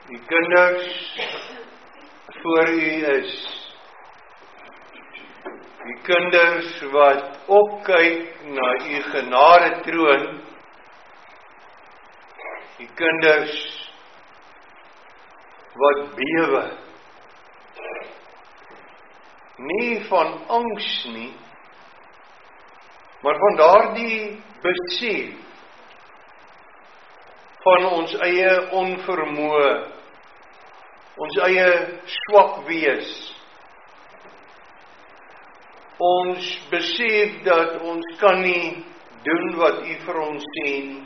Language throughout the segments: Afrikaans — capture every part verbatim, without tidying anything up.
Die kinders voor u is, die kinders wat opkyk na u genade troon, die kinders wat bewe, nie van angs nie, maar van daardie besef van ons eie onvermoë, ons eie swak wees. Ons besef dat ons kan nie doen wat u vir ons sê nie.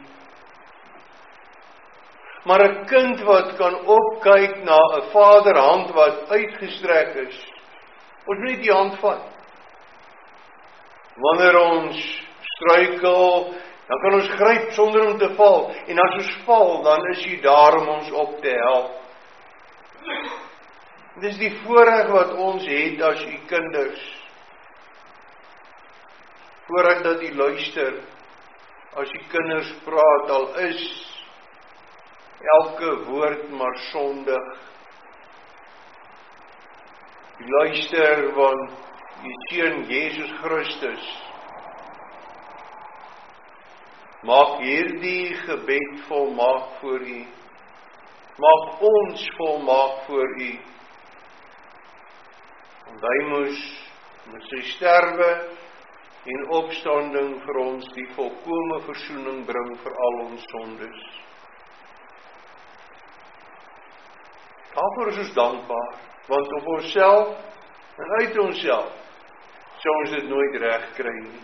Maar 'n kind wat kan opkyk na 'n vaderhand wat uitgestrek is, ons moet die hand vat. Wanneer ons struikel, dan kan ons gryp sonder om te val. En as ons val, dan is hy daar om ons op te help. Dit is die voorreg wat ons het as u kinders. Voorreg dat u luister, as u kinders praat, al is elke woord maar sondig. U luister, want u seun Jesus Christus maak hierdie gebed volmaak voor u. Maak ons volmaak voor u. Want hy moes met sy sterwe en opstanding vir ons die volkome versoening bring vir al ons sondes. Daarvoor is ons dankbaar, want op onsself en uit onsself sou ons dit nooit reg kry nie.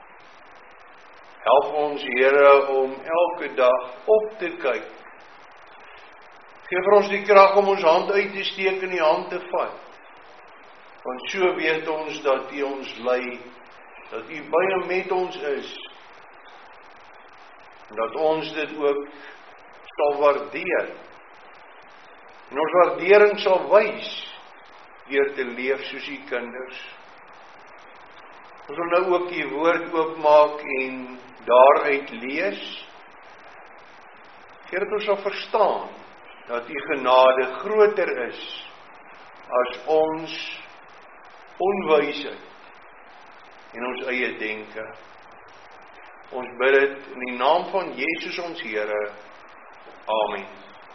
Help ons, Here, om elke dag op te kyk. Geef vir ons die krag om ons hand uit te steek en die hand te vat. Want so weet ons dat U ons lei, dat U baie met ons is, en dat ons dit ook sal waardeer. En ons waardering sal wys deur te leef soos U kinders. Ons wil nou ook U woord oopmaak en daaruit lees. Gee dat ons sal verstaan dat U genade groter is as ons onwysheid en ons eie denke. Ons bid dit in die naam van Jesus ons Here. Amen.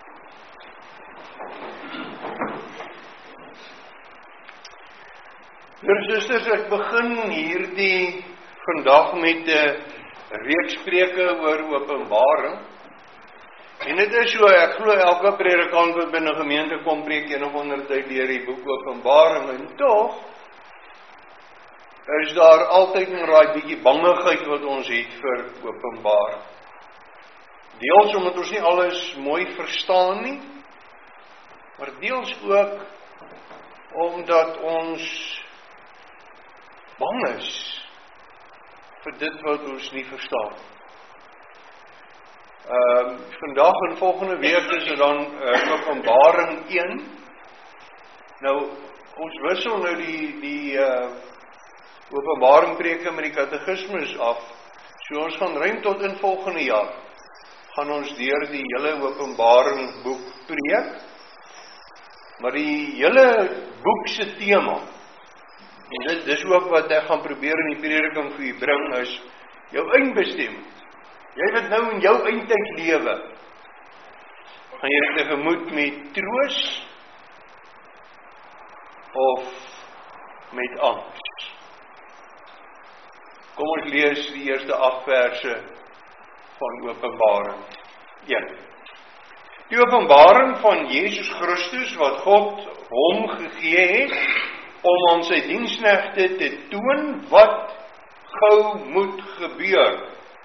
Broers en susters, ek begin hierdie vandag met 'n reeks preke oor Openbaring. En dit is so, ek glo elke predikant wat binne 'n gemeente kom preek een of ander tyd deur die boek Openbaring, en tog is daar altyd 'n raai bietjie bangigheid wat ons het vir Openbaring. Deels omdat ons nie alles mooi verstaan nie, maar deels ook omdat ons bang is vir dit wat ons nie verstaan. Ehm uh, vandag en volgende week is er dan uh, Openbaring een. Nou, ons wissel nou die die uh, Openbaring preke met die katekismes af. So ons gaan ruim tot in volgende jaar gaan ons deur die hele Openbaring boek preek. Maar die hele boek se tema, en dit dis ook wat ek gaan probeer in die prediking vir u bring, is jou eindbestemming. Jy wat nou in jou eindtyd lewe, gaan jy tegemoet met troos of met angs? Kom ons lees die eerste agt verse van Openbaring een. Die openbaring van Jesus Christus wat God hom gegee het om aan sy diensknegte te toon wat gou moet gebeur,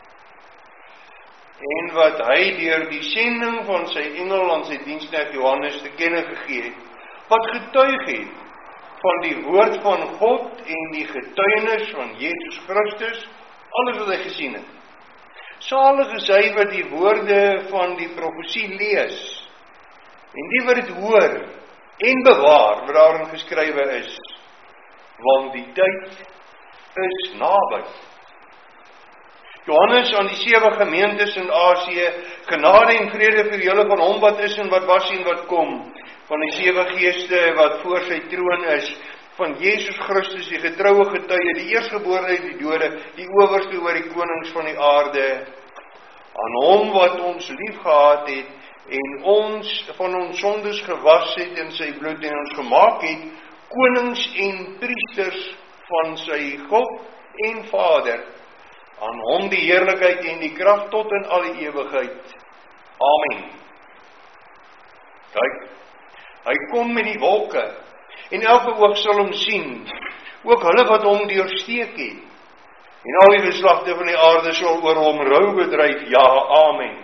en wat hy deur die sending van sy engel aan sy diensknegt Johannes te kenne gegee het, wat getuig het van die woord van God en die getuienis van Jesus Christus, alles wat hy gesien het. Salig is hy wat die woorde van die profesie lees, en die wat dit hoor en bewaar, wat daarin geskrywe is, want die tyd is naby. Johannes aan die sewe gemeentes in Asië, genade en vrede vir julle van hom wat is en wat was en wat kom, van die sewe geeste wat voor sy troon is, van Jesus Christus, die getroue getuie, die eerstgebore uit die dode, die owerste oor die konings van die aarde, aan hom wat ons lief gehad het, en ons van ons sondes gewas het in sy bloed, en ons gemaak het, konings en priesters van sy God en Vader, aan hom die heerlikheid en die krag tot in al die ewigheid. Amen. Kyk, hy kom met die wolke, en elke oog sal hom sien, ook hulle wat hom deursteek het, en al die geslagte van die aarde sal oor hom rou bedryf, ja, amen.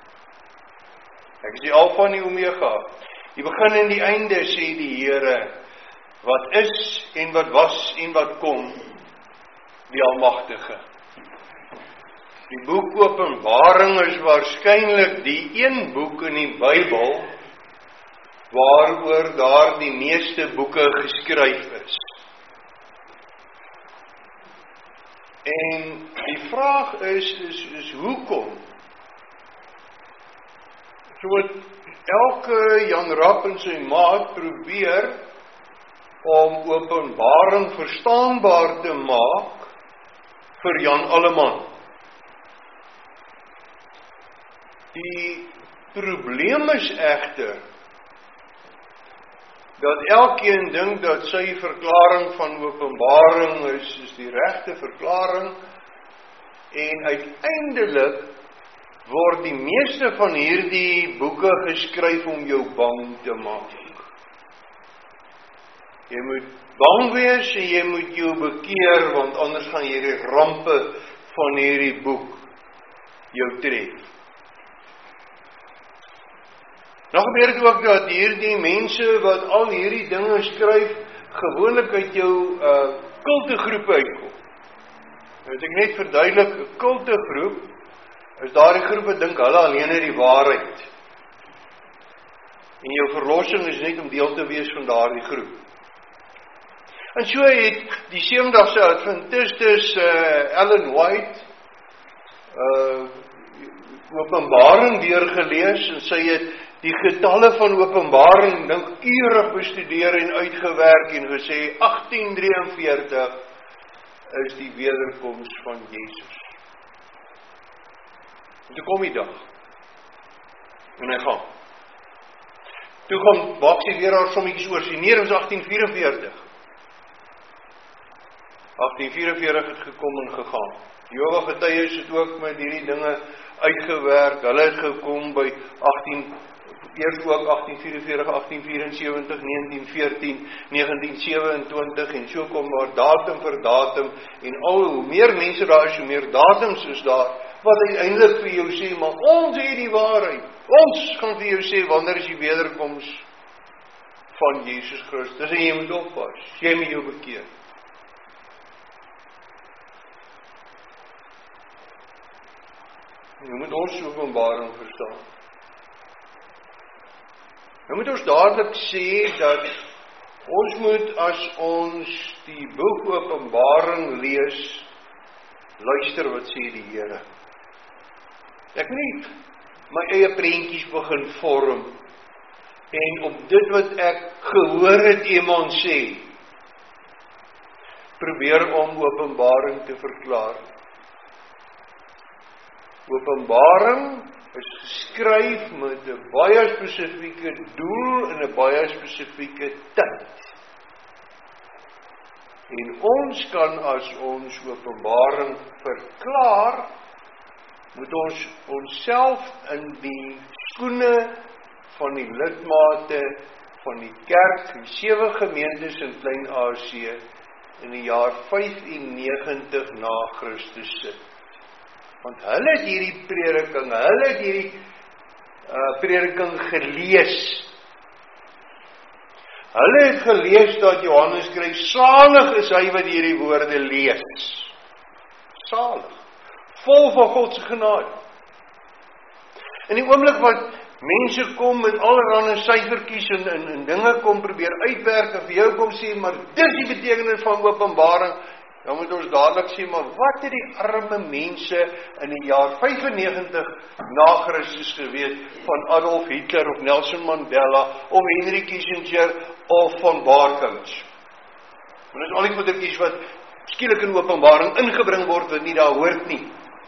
Ek is die Alfa en die Omega, die begin en die einde, sê die Here, wat is en wat was en wat kom, die Almagtige. Die boek Openbaring is waarskynlik die een boek in die Bybel, waaroor daar die meeste boeke geskryf is. En die vraag is, is, is hoekom? So het elke Jan Rapp en sy maat probeer om Openbaring verstaanbaar te maak vir Jan Alleman. Die probleem is egter dat elkeen dink dat sy verklaring van Openbaring is, is die regte verklaring, en uiteindelik word die meeste van hierdie boeke geskryf om jou bang te maak. Jy moet bang wees en jy moet jou bekeer, want anders gaan jy die rampe van hierdie boek jou tref. Nou gebeur dit ook dat hierdie mense wat al hierdie dinge skryf, gewoonlik uit jou uh, kultegroep uitkom. As ek net verduidelik, 'n kultegroep is daardie groep wat dink hulle alleen het die waarheid. En jou verlossing is net om deel te wees van daardie groep. En so het die Sewe-dagse Adventistes uh, Ellen White uh, Openbaring deurgelees, en sy het die getalle van Openbaring noukeurig bestudeer en uitgewerk en gesê agtien drie en veertig is die wederkoms van Jesus. En toe kom die dag. En hy gaan. Toe gaan maak sy weer haar sommetjies oor. Sy neer is agtien vyf en veertig. agtien vyf en veertig het gekom en gegaan. Die Jehova getuies het ook met hierdie dinge uitgewerk. Hulle het gekom by agtien Eers ook agtien vyf en veertig, agtien vyf en sewentig, negentien veertien, negentien sewe en twintig, en so kom maar datum vir datum, en al hoe meer mense daar is, hoe meer datums is daar, wat uiteindelik vir jou sê, maar ons het die waarheid, ons gaan vir jou sê, wanneer is die wederkoms van Jesus Christus, en jy moet oppas, jy moet jou bekeer. Jy moet ons Openbaring verstaan. Nou moet ons dadelik sê dat ons moet, as ons die boek Openbaring lees, luister wat sê die Here. Ek nie my eie prentjies begin vorm, en op dit wat ek gehoor het iemand sê, probeer om Openbaring te verklaar. Openbaring is geskryf met 'n baie spesifieke doel en 'n baie spesifieke tyd. En ons kan, as ons Openbaring verklaar, moet ons onsself in die skoene van die lidmate van die kerk, die sewe gemeentes in Klein-Asië, in die jaar vyfennegentig na Christus sit. Want hulle het hierdie prediking, hulle het hierdie uh, prediking gelees. Hulle het gelees dat Johannes skryf, salig is hy wat hierdie woorde lees. Salig. Vol van God se genade. In die oomblik wat mense kom met allerlei syfertjies en, en, en dinge kom probeer uitwerk en vir jou kom sê, maar dis die betekenis van Openbaring, dan moet ons dadelik sê, maar wat het die arme mense in die jaar vyfennegentig na Christus geweet van Adolf Hitler of Nelson Mandela of Henry Kissinger of van Barkouts? En dis al die goedertjies wat skielik in Openbaring ingebring word wat nie daar hoort nie.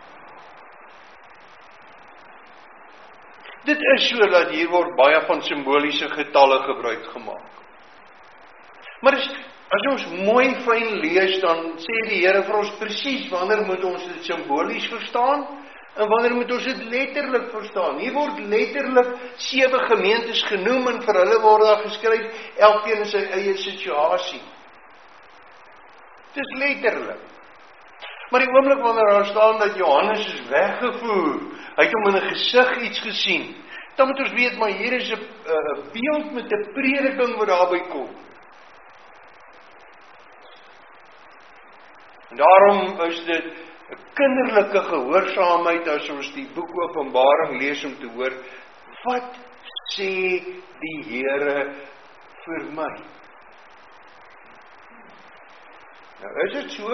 Dit is so dat hier word baie van simboliese getalle gebruik gemaak. Maar as, as ons mooi fyn lees, dan sê die Here vir ons presies wanneer moet ons dit simbolies verstaan en wanneer moet ons dit letterlik verstaan. Hier word letterlik sewe gemeentes genoem en vir hulle word daar geskryf, elkeen in sy eie situasie. Dit is letterlik. Maar die oomblik wanneer daar staan dat Johannes is weggevoer, hy het hom in 'n gesig iets gesien, dan moet ons weet, maar hier is 'n uh, beeld met 'n prediking wat daarby kom. En daarom is dit 'n kinderlike gehoorsaamheid as ons die boek Openbaring lees om te hoor, wat sê die Here vir my? Nou is dit so,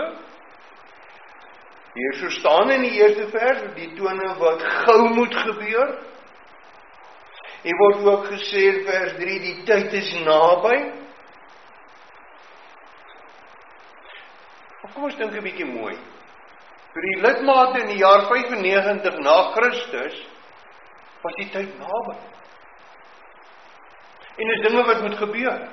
hier so staan in die eerste vers, die tone wat gou moet gebeur. En word ook gesê in vers drie, die tyd is naby. Of kom ons dink 'n bietjie mooi. Vir die lidmate in die jaar vyfennegentig na Christus, was die tyd naby. En is dinge wat moet gebeur.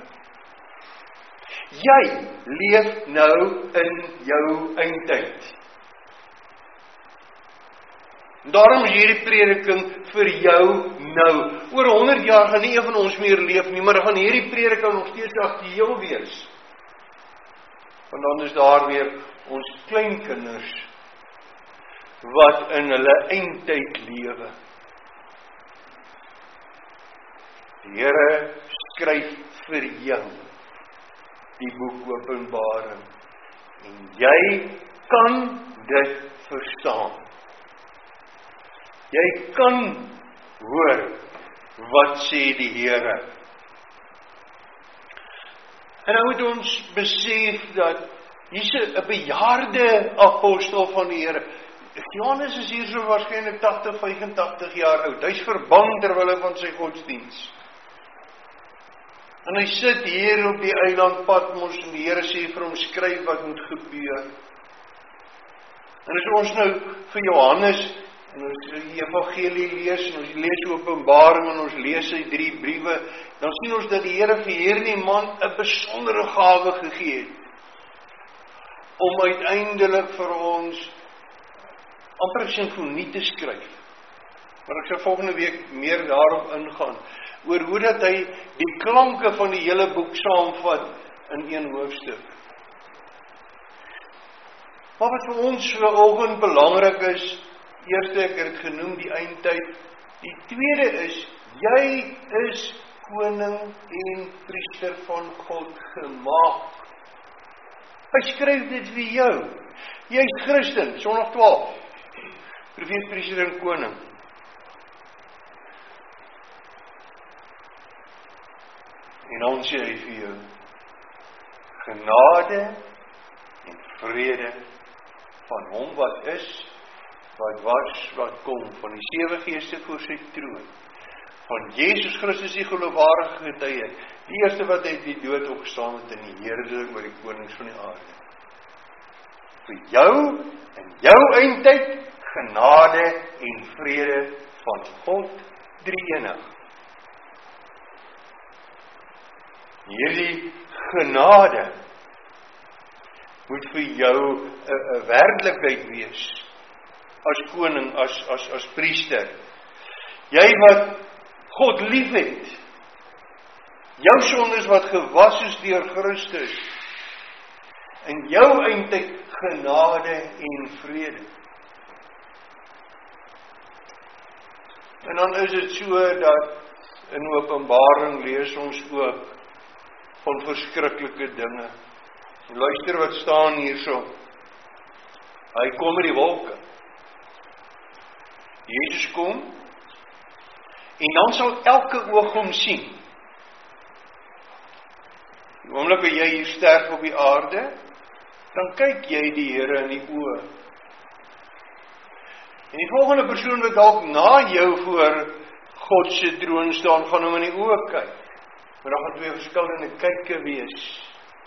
Jy leef nou in jou eindtyd. Daarom is hierdie prediking vir jou nou. Oor honderd jaar gaan nie een van ons meer leef nie, maar dan gaan hierdie prediking nog steeds aktueel wees. Want dan is daar weer ons kleinkinders wat in hulle eindtyd lewe. Die Here skryf vir jou die boek Openbaring en jy kan dit verstaan. Jy kan hoor wat sê die Here. En nou moet ons besef dat hier's 'n bejaarde apostel van die Here. Johannes is hier so waarskynlik tagtig, vyfentagtig jaar oud. Hy's verbang terwyl hy van sy godsdiens. En hy sit hier op die eiland Patmos en die Here sê vir hom, skryf wat moet gebeur. En as ons nou vir Johannes en ons die evangelie lees, en ons lees Openbaring, en ons lees sy drie briewe, dan sien ons dat die Here vir hierdie man 'n besondere gawe gegee het, om uiteindelik vir ons amper 'n simfonie te skryf. Maar ek sal volgende week meer daarop ingaan, oor hoe dat hy die klanke van die hele boek saamvat in een hoofstuk. Maar wat vir ons vanoggend belangrik is, eerste, ek het dit genoem, die eindtyd. Die tweede is, jy is koning en priester van God gemaak. Hy skryf dit vir jou. Jy is Christen, Sondag twaalf. Profeet, priester en koning. En dan sê hy vir jou, genade en vrede van hom wat is, wat was, wat kom, van die sewe geeste voor sy troon, van Jesus Christus die geloofwaardige getuie, die eerste wat uit die dood opgestaan het in die heerser oor die konings van die aarde. Vir jou, in jou eindtyd, genade en vrede van God drie-enig. Hierdie genade moet vir jou 'n werklikheid wees. As koning, as, as, as priester. Jy wat God lief het. Jou sondes wat gewas is deur Christus. In jou eindtyd genade en vrede. En dan is dit so dat in Openbaring lees ons ook van verskriklike dinge. Luister wat staan hierso. Hy kom met die wolke. Jesus kom, en dan sal elke oog hom sien. Die oomblik wat jy hier sterf op die aarde, dan kyk jy die Here in die oë. En die volgende persoon wat dalk na jou voor God se troon staan, gaan hom in die oë kyk. Maar daar gaan twee verskillende kykke wees.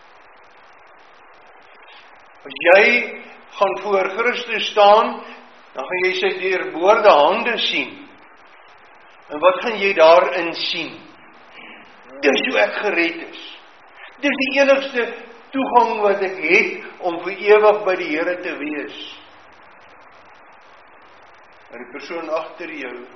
As jy gaan voor Christus staan, dan gaan jy sy deurboorde hande sien. En wat gaan jy daarin sien? Dis hoe ek gered is. Dis die enigste toegang wat ek het om vir ewig by die Here te wees. En die persoon agter jou,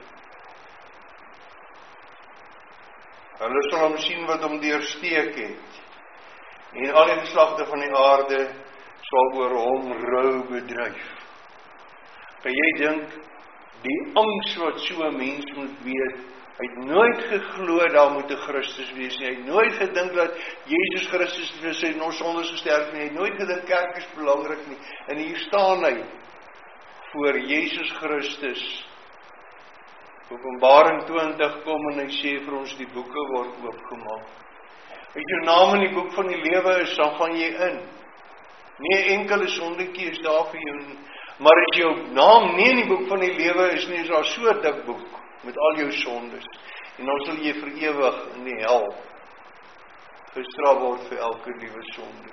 hulle sal hom sien wat hom deursteek het. En al die geslagte van die aarde sal oor hom rou bedryf. Kan jy dink, die angs wat so 'n mens moet weet, hy het nooit geglo daar moet 'n Christus wees nie, hy het nooit gedink dat Jesus Christus vir sy sondes gesterf nie, hy het nooit gedink kerk is belangrik nie, en hier staan hy, voor Jesus Christus. Openbaring twintig kom en hy sê vir ons, die boeke word oopgemaak. As jou naam in die boek van die lewe is, dan gaan jy in. Nie enkele sondetjie is daar vir jou nie. Maar as jou naam nie in die boek van die lewe is nie, is daar so 'n dik boek met al jou sondes. En dan sal jy vir ewig in die hel gestraf word vir elke liewe sonde.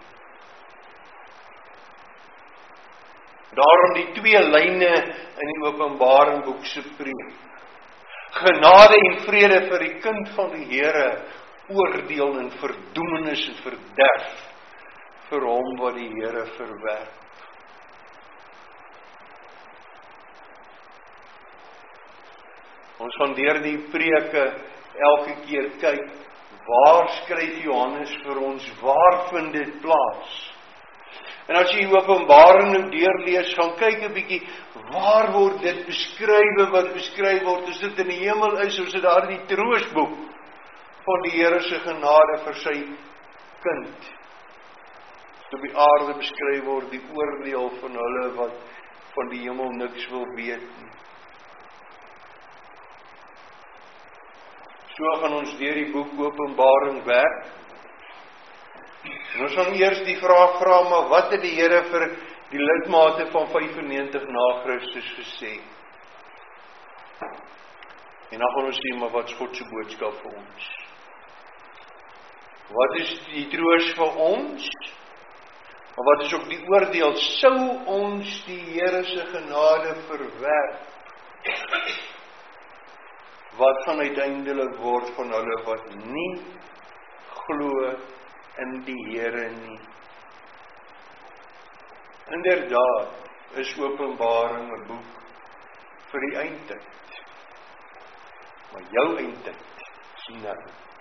Daarom die twee lyne in die Openbaring boek se preek. Genade en vrede vir die kind van die Here, oordeel en verdoemenis en verderf vir hom wat die Here verwerp. Ons gaan deur die preke elke keer kyk, waar skryf Johannes vir ons, waar vind dit plaas? En as jy Openbaring nou deurlees, gaan kyk 'n bietjie, waar word dit beskrywe wat beskryf word, as dit in die hemel is, of is dit daar in die troostboek van die Here se genade vir sy kind. As op die aarde beskryf word, die oordeel van hulle wat van die hemel niks wil weet nie. So gaan ons deur die boek Openbaring werk. En ons gaan eers die vraag vra, maar wat het die Here vir die lidmate van vyfennegentig na Christus gesê? En dan gaan ons sê, maar wat is God se boodskap vir ons? Wat is die troos vir ons? Maar wat is ook die oordeel? Sou ons die Here se genade verwerp? Wat gaan uiteindelik word van hulle wat nie glo in die Here nie? Inderdaad is Openbaring 'n boek vir die eindtyd. Maar jou eindtyd is nou.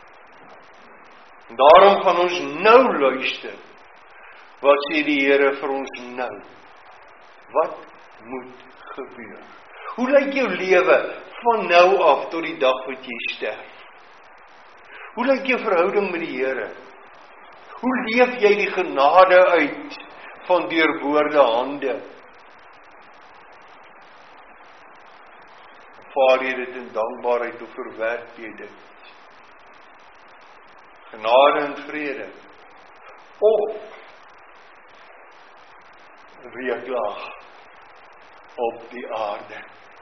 En daarom gaan ons nou luister. Wat sê die Here vir ons nou? Wat moet gebeur? Hoe lyk jou lewe van nou af tot die dag wat jy sterf? Hoe lyk jou verhouding met die Here? Hoe leef jy die genade uit van deurboorde hande? Vaar jy dit in dankbaarheid of verwerp jy dit? Genade en vrede. Of weerklag op die aarde.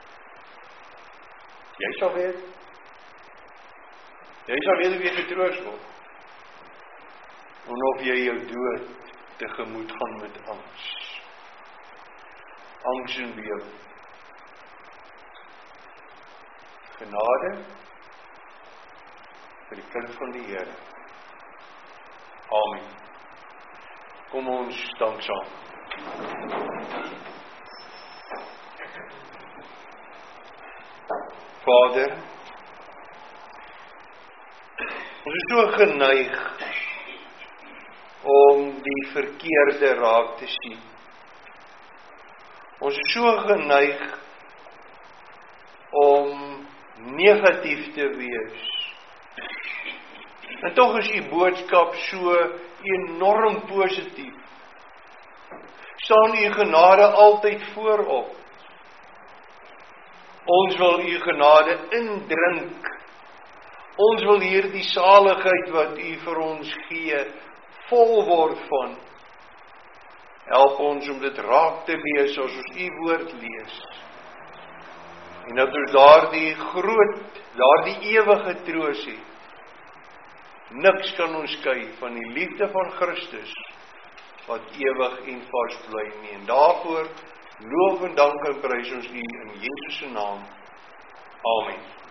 Jy sal weet. Jy sal weet of jy getroos word. En of jy jou dood tegemoet gaan met angs. Angs en bewe. Genade vir die kind van die Here. Amen. Kom ons staan saam. Vader, ons is so geneig om die verkeerde raak te sien. Ons is so geneig om negatief te wees. En tog is die boodskap so enorm positief. Staan u genade altyd voorop. Ons wil u genade indrink. Ons wil hierdie saligheid wat u vir ons gee, vol word van. Help ons om dit raak te lees as ons U woord lees. En dat ons daardie groot, daardie ewige troos het. Niks kan ons skei van die liefde van Christus, wat ewig en vars bly nie. En daarvoor loof en dank en prys ons U in Jesus se naam. Amen.